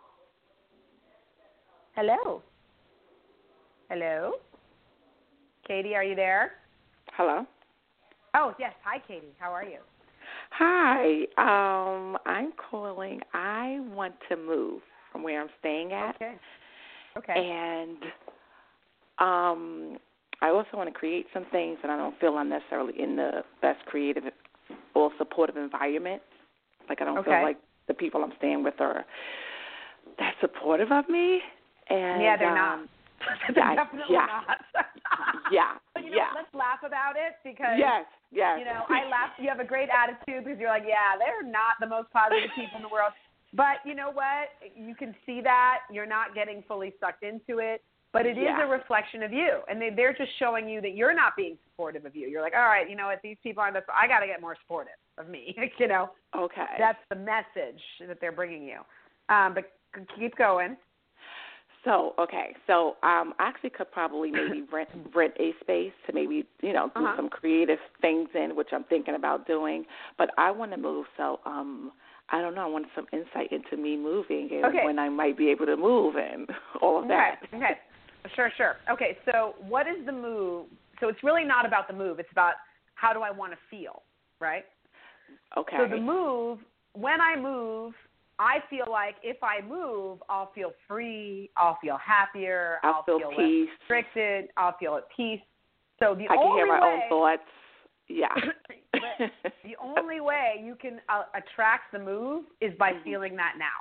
Hello. Katie, are you there? Hello. Oh, yes. Hi, Katie. How are you? Hi. I'm calling. I want to move from where I'm staying at. Okay. And I also want to create some things, and I don't feel I'm necessarily in the best creative or supportive environment. Like I don't feel like the people I'm staying with are that supportive of me. And yeah, they're not. They're definitely not. But let's laugh about it because yes. I laugh. You have a great attitude because you're like, they're not the most positive people in the world. But you know what? You can see that you're not getting fully sucked into it. But it is a reflection of you, and they're just showing you that you're not being supportive of you. You're like, all right, you know what? These people aren't. I got to get more supportive of me. Okay. That's the message that they're bringing you. But keep going. So I actually could probably maybe rent a space to maybe, do some creative things in, which I'm thinking about doing. But I want to move, so I don't know. I want some insight into me moving and when I might be able to move and all of that. Okay. Sure. Okay, so what is the move? So it's really not about the move. It's about how do I want to feel, right? Okay. So the move, when I move, I feel like if I move, I'll feel free, I'll feel happier, I'll feel peace. less restricted, I'll feel at peace. So I can hear my own thoughts. Yeah. The only way you can attract the move is by feeling that now.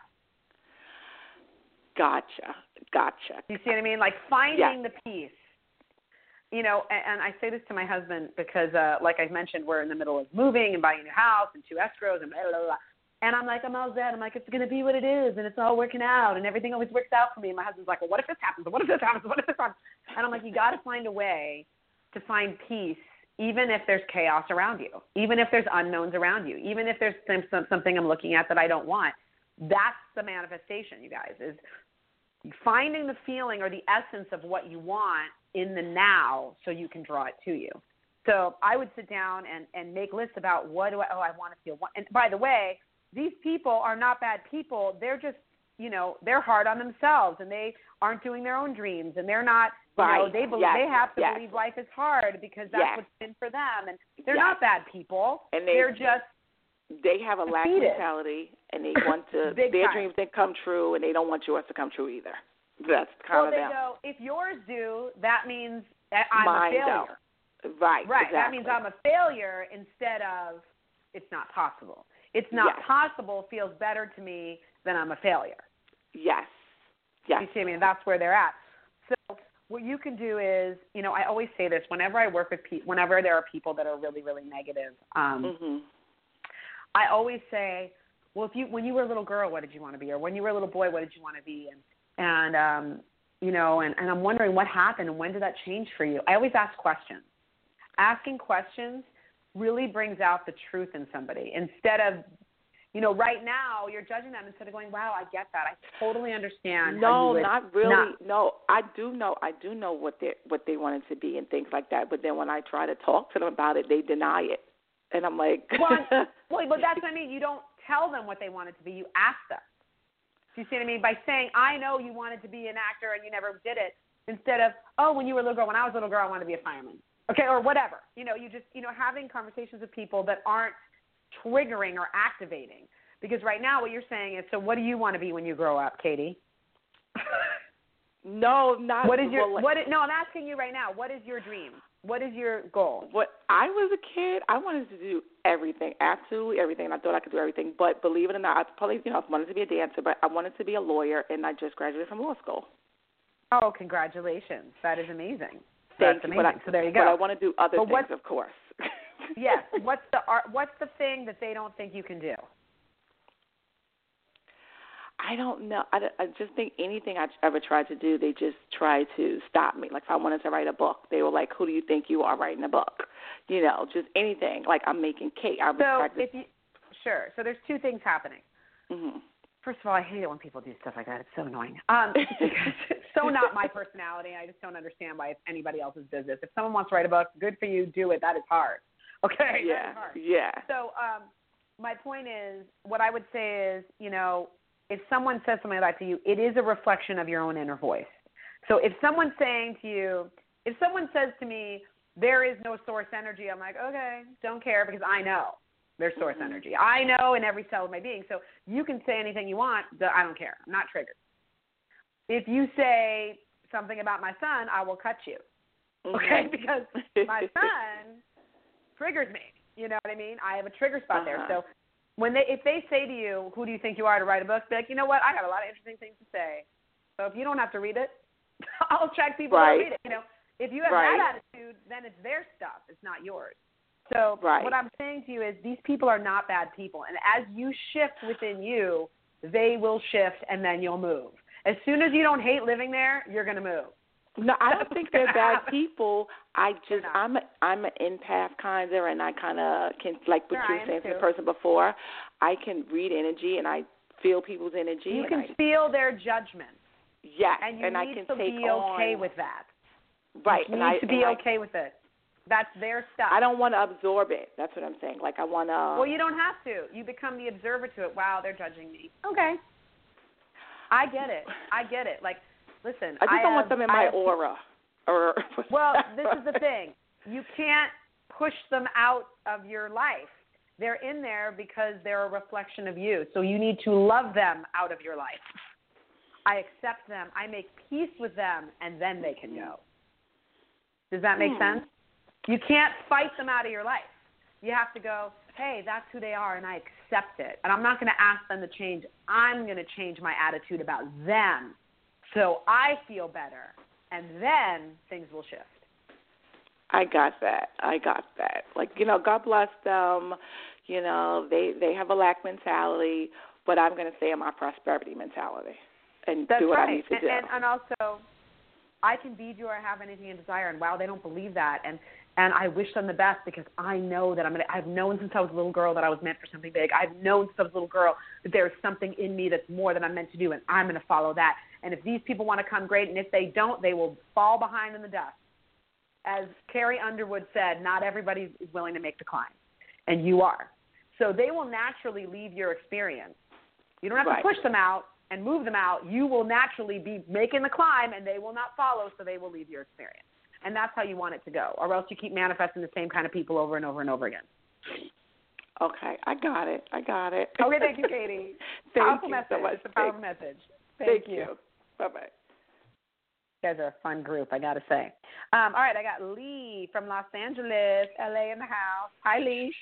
Gotcha. You see what I mean? Like finding the peace. And I say this to my husband because, like I mentioned, we're in the middle of moving and buying a new house and 2 escrows and blah, blah, blah. And I'm like, I'm all set. I'm like, it's going to be what it is, and it's all working out, and everything always works out for me. And my husband's like, well, what if this happens? What if this happens? What if this happens? And I'm like, you got to find a way to find peace, even if there's chaos around you, even if there's unknowns around you, even if there's something I'm looking at that I don't want. That's the manifestation, you guys, is finding the feeling or the essence of what you want in the now so you can draw it to you. So I would sit down and make lists about I want to feel. And by the way, these people are not bad people. They're just, they're hard on themselves, and they aren't doing their own dreams, and they're not, they have to believe life is hard because that's what's been for them. And they're not bad people. And they have a lack mentality, and they want to, their dreams didn't come true, and they don't want yours to come true either. That's kind of them. Go, if yours do, that means that I'm a failure. Right. Exactly. That means I'm a failure instead of it's not possible. It's not possible feels better to me than I'm a failure. Yes. You see what I mean? That's where they're at. So what you can do is, I always say this, whenever I work with people, whenever there are people that are really, really negative, I always say, well, when you were a little girl, what did you want to be? Or when you were a little boy, what did you want to be? And I'm wondering what happened and when did that change for you? I always ask questions. Asking questions really brings out the truth in somebody instead of, right now you're judging them instead of going, wow, I get that. I totally understand. No, not really. No, I do know what they wanted to be and things like that. But then when I try to talk to them about it, they deny it. And I'm like, well, but that's what I mean. You don't tell them what they wanted to be. You ask them. Do you see what I mean? By saying, I know you wanted to be an actor and you never did it, instead of, oh, when you were a little girl, when I was a little girl, I wanted to be a fireman. Okay, or whatever. You just, having conversations with people that aren't triggering or activating. Because right now what you're saying is, so what do you want to be when you grow up, Katie? No, not. What is your? No, I'm asking you right now. What is your dream? What is your goal? What I was a kid, I wanted to do everything, absolutely everything. I thought I could do everything, but believe it or not, I wanted to be a dancer, but I wanted to be a lawyer, and I just graduated from law school. Oh, congratulations! That is amazing. Thank you. Amazing. So there you go. But I want to do other things, of course. Yes. What's the thing that they don't think you can do? I don't know. I just think anything I ever tried to do, they just try to stop me. Like if I wanted to write a book, they were like, "Who do you think you are writing a book?" Just anything. Like I'm making cake. Sure. So there's two things happening. Mm-hmm. First of all, I hate it when people do stuff like that. It's so annoying. It's so not my personality. I just don't understand why it's anybody else's business. If someone wants to write a book, good for you. Do it. That is hard. Okay. Yeah. That is hard. Yeah. So my point is, what I would say is, if someone says something like that to you, it is a reflection of your own inner voice. So if someone's saying to you, if someone says to me, there is no source energy, I'm like, okay, don't care, because I know there's source energy. I know in every cell of my being. So you can say anything you want. I don't care. I'm not triggered. If you say something about my son, I will cut you. Okay? Because my son triggers me. You know what I mean? I have a trigger spot there. So if they say to you, who do you think you are to write a book, be like, you know what, I got a lot of interesting things to say. So if you don't have to read it, I'll check people who read it. If you have that attitude, then it's their stuff. It's not yours. So what I'm saying to you is these people are not bad people. And as you shift within you, they will shift and then you'll move. As soon as you don't hate living there, you're going to move. No, I don't think they're bad people. I'm an empath kind of, and I kind of can, like what you were saying to the person before, I can read energy and I feel people's energy. You can feel their judgment. Yes, and you I need can to take be okay with that. Right. You need to be okay with it. That's their stuff. I don't want to absorb it. That's what I'm saying. Like I want to. Well, you don't have to. You become the observer to it. Wow, they're judging me. Okay. I get it. Like, listen. I just don't want them in my aura. Well, this is the thing. You can't push them out of your life. They're in there because they're a reflection of you. So you need to love them out of your life. I accept them. I make peace with them, and then they can go. Does that make sense? You can't fight them out of your life. You have to go, hey, that's who they are, and I accept it. And I'm not going to ask them to change. I'm going to change my attitude about them so I feel better, and then things will shift. I got that. Like, God bless them. They have a lack mentality, but I'm going to say my prosperity mentality and That's do what right. I need to do. And also, I can be, do, or have anything in desire, and wow, they don't believe that. And I wish them the best because I know that I've known since I was a little girl that I was meant for something big. I've known since I was a little girl that there's something in me that's more than I'm meant to do, and I'm going to follow that. And if these people want to come, great. And if they don't, they will fall behind in the dust. As Carrie Underwood said, not everybody is willing to make the climb, and you are. So they will naturally leave your experience. You don't have to push them out and move them out. You will naturally be making the climb, and they will not follow, so they will leave your experience. And that's how you want it to go, or else you keep manifesting the same kind of people over and over and over again. Okay, I got it. Okay, thank you, Katie. Thank you so much. It's a powerful message. Thank you. Bye-bye. You guys are a fun group, I got to say. All right, I got Lee from Los Angeles, L.A. in the house. Hi, Lee.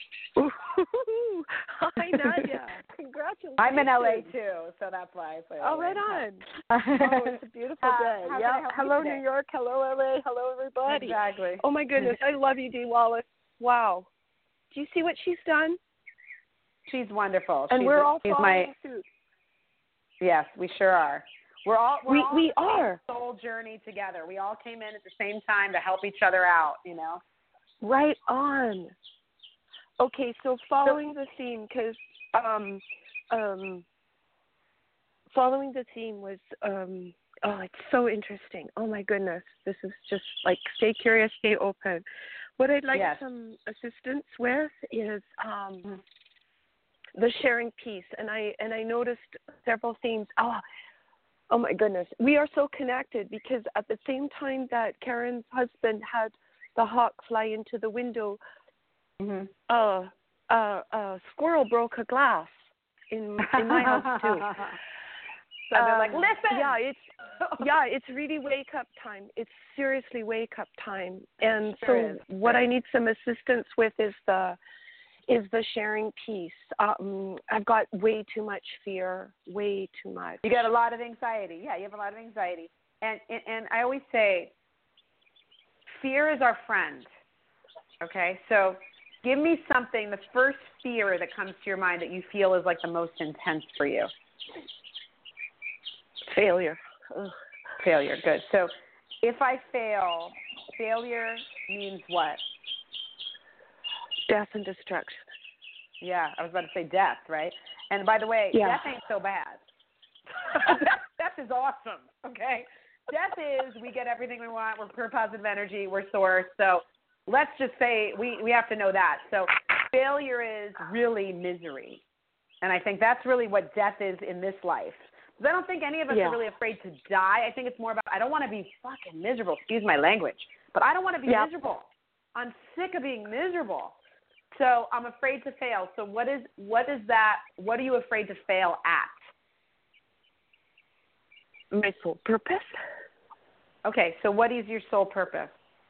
Hi, Nadia. Congratulations. I'm in L.A. too, so that's why I say right on. Oh, it's a beautiful day. Hello, New York. Hello, L.A. Hello, everybody. Exactly. Oh, my goodness. I love you, Dee Wallace. Wow. Do you see what she's done? She's wonderful. And we're all following suit. Yes, we sure are. We're all we are soul journey together. We all came in at the same time to help each other out, Right on. Okay, so following the theme, because following the theme was it's so interesting. Oh my goodness, this is just like stay curious, stay open. What I'd like some assistance with is the sharing piece, and I noticed several themes. Oh my goodness, we are so connected because at the same time that Karen's husband had the hawk fly into the window, a squirrel broke a glass in my house too. So they're like, listen. It's really wake up time. It's seriously wake up time. And so what I need some assistance with is the sharing piece. I've got way too much fear, way too much. You got a lot of anxiety. Yeah, you have a lot of anxiety. And I always say, fear is our friend. Okay, so give me something, the first fear that comes to your mind that you feel is like the most intense for you. Failure. Ugh. Failure, good. So if I fail, failure means what? Death and destruction. Yeah, I was about to say death, right? And by the way, death ain't so bad. Death is awesome, okay? Death is we get everything we want. We're pure positive energy. We're source. So let's just say we have to know that. So failure is really misery. And I think that's really what death is in this life. Because I don't think any of us are really afraid to die. I think it's more about I don't want to be fucking miserable. Excuse my language. But I don't want to be miserable. I'm sick of being miserable. So I'm afraid to fail. So what is that? What are you afraid to fail at? My soul purpose. Okay, so what is your soul purpose?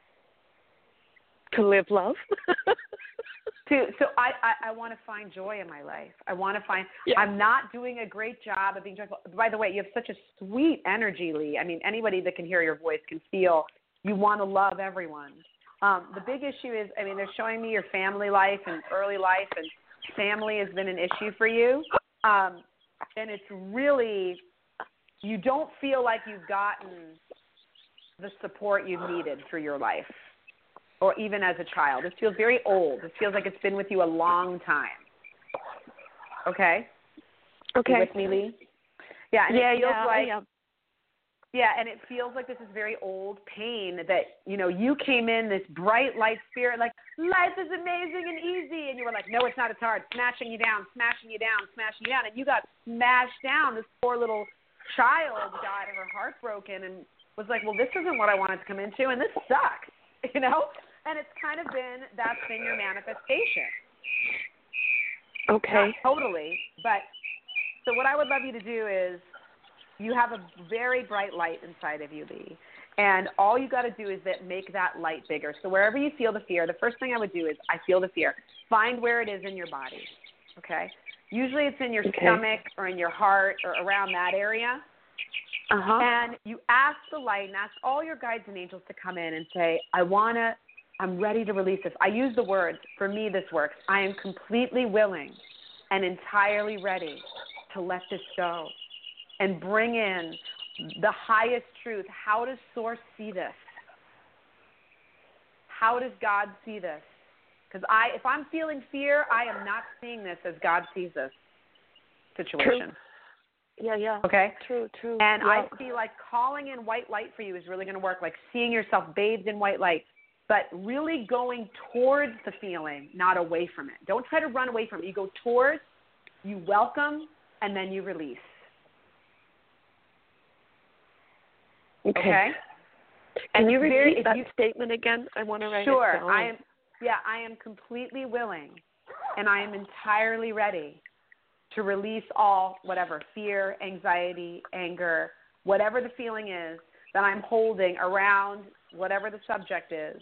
To live love. So I want to find joy in my life. I want to find I'm not doing a great job of being joyful. By the way, you have such a sweet energy, Lee. I mean, anybody that can hear your voice can feel you want to love everyone. The big issue is, I mean, they're showing me your family life and early life, and family has been an issue for you. And it's really, you don't feel like you've gotten the support you've needed through your life, or even as a child. This feels very old. It feels like it's been with you a long time. Okay? Okay. You with me, Lee? Yeah, and it feels like... Yeah, and it feels like this is very old pain that, you came in this bright light spirit, like, life is amazing and easy. And you were like, no, it's not, it's hard. Smashing you down, smashing you down, smashing you down. And you got smashed down. This poor little child got her heart broken and was like, well, this isn't what I wanted to come into, and this sucks, And it's kind of that's been your manifestation. Okay. Not totally. But so what I would love you to do is, you have a very bright light inside of you, Lee. And all you got to do is make that light bigger. So wherever you feel the fear, the first thing I would do is I feel the fear. Find where it is in your body, okay? Usually it's in your stomach or in your heart or around that area. And you ask the light and ask all your guides and angels to come in and say, I'm ready to release this. I use the words, for me this works. I am completely willing and entirely ready to let this go. And bring in the highest truth. How does Source see this? How does God see this? Because if I'm feeling fear, I am not seeing this as God sees this situation. True. Yeah. Okay? True. And I feel like calling in white light for you is really going to work, like seeing yourself bathed in white light, but really going towards the feeling, not away from it. Don't try to run away from it. You go towards, you welcome, and then you release. Okay. Can you repeat that statement again? I want to write it down. Sure. I am completely willing and I am entirely ready to release all whatever fear, anxiety, anger, whatever the feeling is that I'm holding around whatever the subject is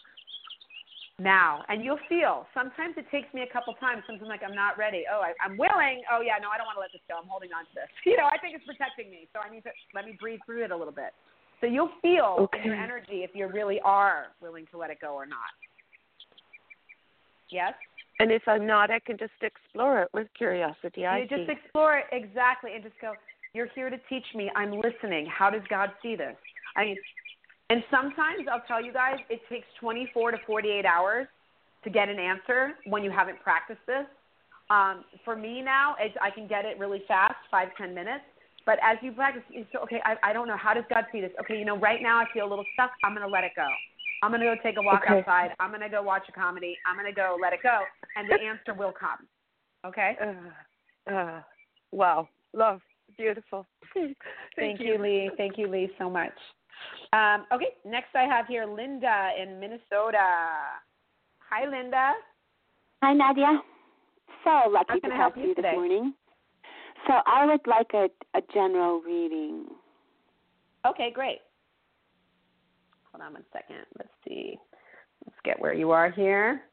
now. And you'll feel, sometimes it takes me a couple times, sometimes like I'm not ready. Oh, I'm willing. Oh, yeah, no, I don't want to let this go. I'm holding on to this. I think it's protecting me, so let me breathe through it a little bit. So you'll feel in your energy if you really are willing to let it go or not. Yes? And if I'm not, I can just explore it with curiosity. Just explore it, exactly, and just go, you're here to teach me. I'm listening. How does God see this? And sometimes, I'll tell you guys, it takes 24 to 48 hours to get an answer when you haven't practiced this. For me now, I can get it really fast, 5-10 minutes. But as you practice, okay, I don't know. How does God see this? Okay, right now I feel a little stuck. I'm going to let it go. I'm going to go take a walk outside. I'm going to go watch a comedy. I'm going to go let it go. And the answer will come. Okay? Wow. Love. Beautiful. Thank you, Lee. Thank you, Lee, so much. Okay, next I have here Linda in Minnesota. Hi, Linda. Hi, Nadia. So lucky to talk to you this morning. So I would like a general reading. Okay, great. Hold on one second. Let's see. Let's get where you are here.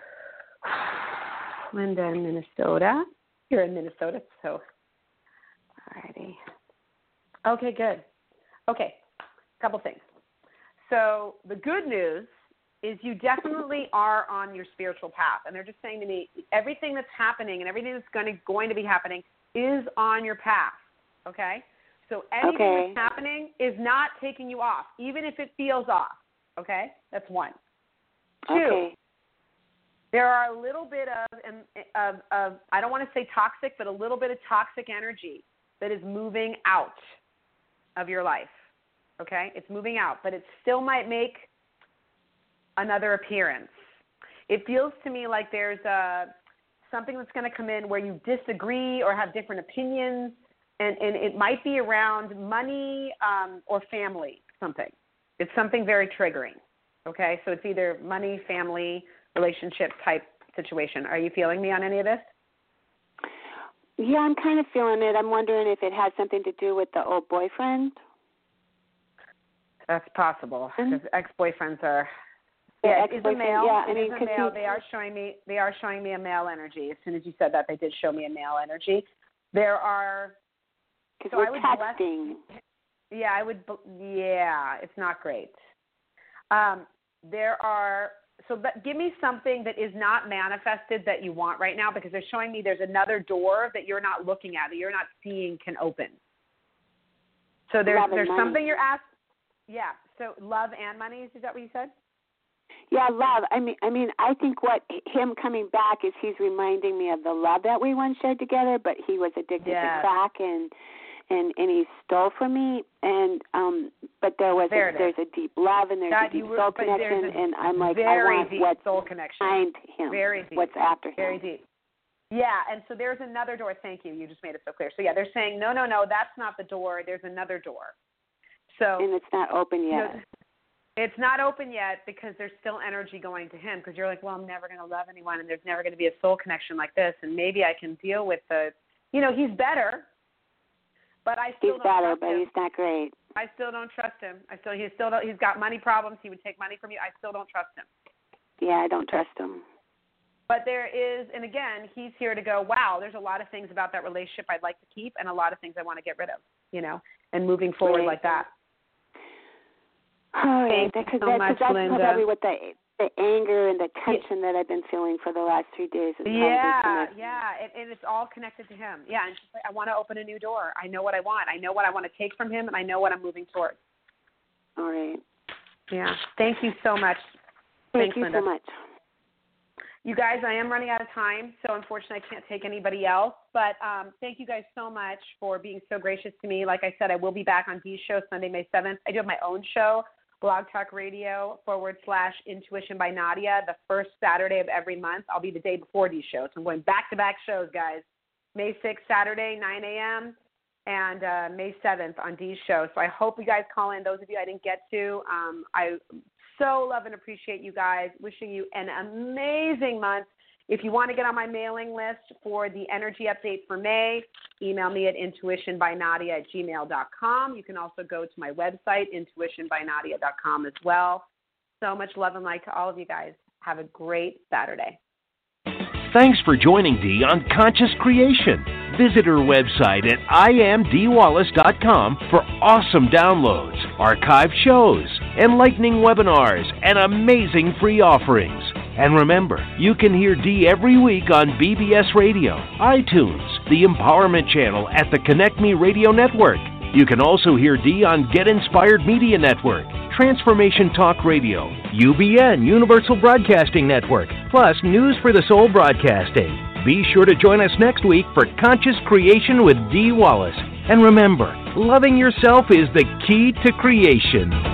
Linda in Minnesota. You're in Minnesota, so. Alrighty. Okay, good. Okay, a couple things. So the good news is you definitely are on your spiritual path. And they're just saying to me, everything that's happening and everything that's going to be happening is on your path, okay? So anything that's happening is not taking you off, even if it feels off, okay? That's one. Two, there are a little bit of I don't want to say toxic, but a little bit of toxic energy that is moving out of your life, okay? It's moving out, but it still might make another appearance. It feels to me like there's something that's going to come in where you disagree or have different opinions, and it might be around money or family, something. It's something very triggering, okay? So it's either money, family, relationship type situation. Are you feeling me on any of this? Yeah, I'm kind of feeling it. I'm wondering if it has something to do with the old boyfriend. That's possible, because ex-boyfriends are... Yeah, it is a male. Yeah, it is a male. They are showing me a male energy. As soon as you said that, they did show me a male energy. There are. Because we're texting. Yeah, it's not great. There are. So, give me something that is not manifested that you want right now, because they're showing me there's another door that you're not looking at, that you're not seeing can open. So there's something you're asked. Yeah. So love and money. Is that what you said? Yeah, love. I mean, I think what him coming back is he's reminding me of the love that we once shared together. But he was addicted to crack, and he stole from me. And but there's a deep love, and there's a deep soul connection. And I'm like, I want what's soul connection behind him. Very deep. What's after him? Very deep. Yeah, and so there's another door. Thank you. You just made it so clear. So yeah, they're saying no, that's not the door. There's another door. So and it's not open yet. It's not open yet because there's still energy going to him, because you're like, well, I'm never going to love anyone, and there's never going to be a soul connection like this, and maybe I can deal with he's better, but I still don't trust him. He's better, but he's not great. I still don't trust him. He's got money problems. He would take money from you. I still don't trust him. Yeah, I don't trust him. But there is, and again, he's here to go, wow, there's a lot of things about that relationship I'd like to keep and a lot of things I want to get rid of, and moving forward like that. All right, that's probably what the anger and the tension that I've been feeling for the last 3 days. And it's all connected to him. Yeah, and she's like, I want to open a new door. I know what I want. I know what I want to take from him, and I know what I'm moving towards. All right. Yeah. Thank you so much. Thanks, you Linda. So much. You guys, I am running out of time, so unfortunately I can't take anybody else. But thank you guys so much for being so gracious to me. Like I said, I will be back on Dee's show Sunday, May 7th. I do have my own show, Blog Talk Radio /Intuition by Nadia, the first Saturday of every month. I'll be the day before Dee's show. So I'm going back-to-back shows, guys. May 6th, Saturday, 9 a.m., and May 7th on Dee's show. So I hope you guys call in. Those of you I didn't get to, I so love and appreciate you guys. Wishing you an amazing month. If you want to get on my mailing list for the energy update for May, email me at intuitionbynadia@gmail.com. You can also go to my website, intuitionbynadia.com as well. So much love and light to all of you guys. Have a great Saturday. Thanks for joining Dee on Conscious Creation. Visit her website at iamdeewallace.com for awesome downloads, archived shows, enlightening webinars, and amazing free offerings. And remember, you can hear Dee every week on BBS Radio, iTunes, the Empowerment Channel at the Connect Me Radio Network. You can also hear Dee on Get Inspired Media Network, Transformation Talk Radio, UBN Universal Broadcasting Network, plus News for the Soul Broadcasting. Be sure to join us next week for Conscious Creation with Dee Wallace. And remember, loving yourself is the key to creation.